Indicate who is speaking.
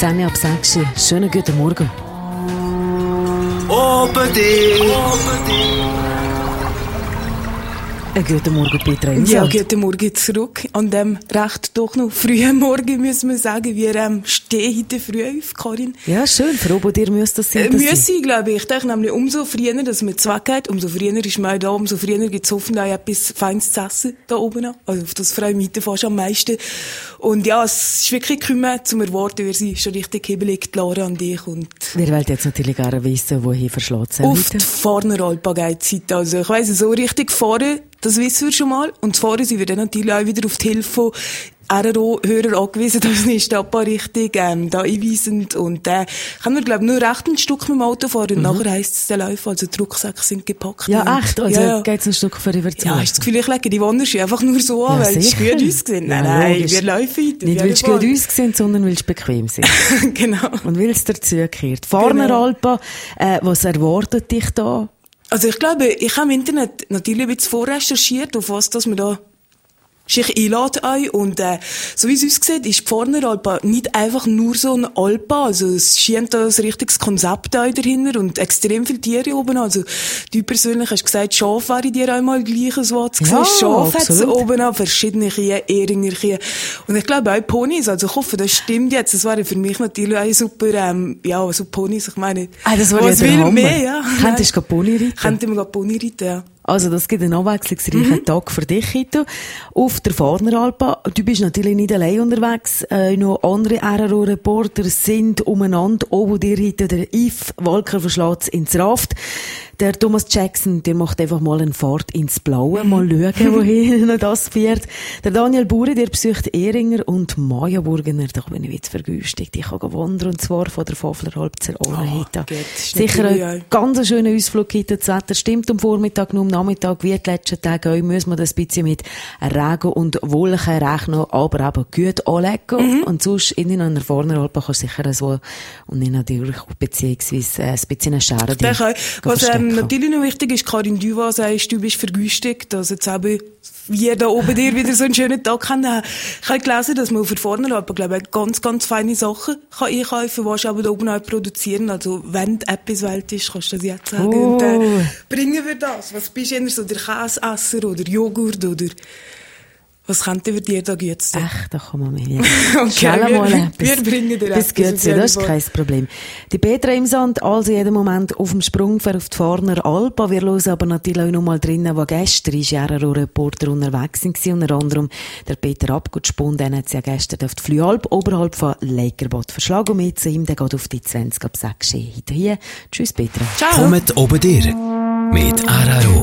Speaker 1: 10 ab 6. Schönen guten Morgen. Guten Morgen, Petra.
Speaker 2: Ja, guten Morgen zurück. An dem recht doch noch frühen Morgen, müssen wir sagen. Wir stehen heute früh auf, Karin.
Speaker 1: Ja, schön. Für oben dir müsste das sein.
Speaker 2: Müsse, glaube ich. Ich denke nämlich, umso früher, dass man weggeht, umso früher ist man auch da, umso früher gibt es hoffentlich auch etwas Feines zu essen da oben an. Also auf das freue ich mich fast am meisten. Und ja, es ist wirklich gekommen zum Erwarten. Wir sind schon richtig hebelig, Lara an dich. Und
Speaker 1: wir wollen jetzt natürlich gerne wissen, wohin verschlägt es
Speaker 2: auf die Fahrneralpa geht es heute. Also ich weiss, so richtig fahren, das wissen wir schon mal. Und fahren sind wir dann natürlich auch wieder auf die Hilfe von RRO-Hörer angewiesen, dass wir Stadtbau richtig da einweisend. Und können wir, glaube ich, nur recht ein Stück mit dem Auto fahren. Und nachher heisst es dann laufen. Also die Rucksäcke sind gepackt.
Speaker 1: Ja, echt? Also geht es ein Stück vorüber zu
Speaker 2: Ja, hast du das Gefühl, ich lege die Wanderschuhe einfach nur so an, weil es gut ausgesehen. Nein, wir laufen heute.
Speaker 1: Nicht, weil es gut ausgesehen, sondern weil es bequem sind.
Speaker 2: Genau.
Speaker 1: Und weil es dazugehört. Fahrneralpa, was erwartet dich da?
Speaker 2: Also ich glaube, ich habe im Internet natürlich ein bisschen vorrecherchiert, auf was dass man da sich einlädt ein. Und so wie es aussieht, ist die Fahrneralpa nicht einfach nur so eine Alpa. Also es scheint da ein richtiges Konzept dahinter und extrem viele Tiere oben. Also du persönlich hast gesagt, Schaf wäre dir einmal gleich, so was du
Speaker 1: ja,
Speaker 2: siehst. Schaf hat es oben an, verschiedene Kühe, Ehringer Kühe. Und ich glaube auch Ponys. Also ich hoffe, das stimmt jetzt. Das wäre für mich natürlich auch super, so Ponys, ich meine.
Speaker 1: Das war
Speaker 2: was
Speaker 1: ja der
Speaker 2: will
Speaker 1: Hammer.
Speaker 2: mehr, ja.
Speaker 1: Könntest du Pony reiten?
Speaker 2: Könnte man Pony reiten, ja.
Speaker 1: Also, das gibt einen abwechslungsreichen Tag für dich heute auf der Fahrneralpa. Du bist natürlich nicht allein unterwegs. Noch andere RRO-Reporter sind umeinander. Oben dir heute der Yves Walker verschlägt ins Raft. Der Thomas Jackson, der macht einfach mal eine Fahrt ins Blaue. Mal schauen, wohin das führt. Der Daniel Bure, der besucht Ehringer und Maja Burgener. Da bin ich jetzt vergünstigt. Ich kann wandern, und zwar von der Fafleralp zur Ornehita. Sicher ein ganz schöner Ausflug heute. Das Wetter stimmt am Vormittag, nur am Nachmittag, wie die letzten Tage auch, müssen wir das ein bisschen mit Regen und Wolken rechnen, aber eben gut anlegen. Und sonst, in einer Fahrneralpa kannst du sicher so, und nicht natürlich, beziehungsweise ein bisschen eine Schere.
Speaker 2: Was natürlich noch wichtig ist, Karin, du was sagst, du bist vergünstigt, dass jetzt eben wir da oben dir wieder so einen schönen Tag haben. Ich habe gelesen, dass man auf der Fahrneralpa, glaube ich, ganz, ganz feine Sachen kann einkaufen, was aber da oben auch produzieren. Also, wenn du etwas Welt ist, kannst du das jetzt sagen. Und bringen wir das. Was bist du eher so, der Käseesser oder Joghurt oder was könnte wir dir da gut sein?
Speaker 1: Ach, da kann man mehr.
Speaker 2: Okay, wir bringen dir
Speaker 1: etwas. Das ist kein Problem. Die Petra im Sand, also jeden Moment auf dem Sprung für auf die Fahrneralpa. Wir hören aber natürlich auch noch mal drinnen, wo gestern ist RRO-Reporter unterwegs waren. Unter anderem der Peter Abgutspund, den hat sie ja gestern auf die Flüalp oberhalb von Leikerbad verschlagen. Und mit zu ihm, der geht auf die 20 ab 6 heute hier. Tschüss, Petra.
Speaker 2: Ciao.
Speaker 3: Kommt oben dir mit RRO.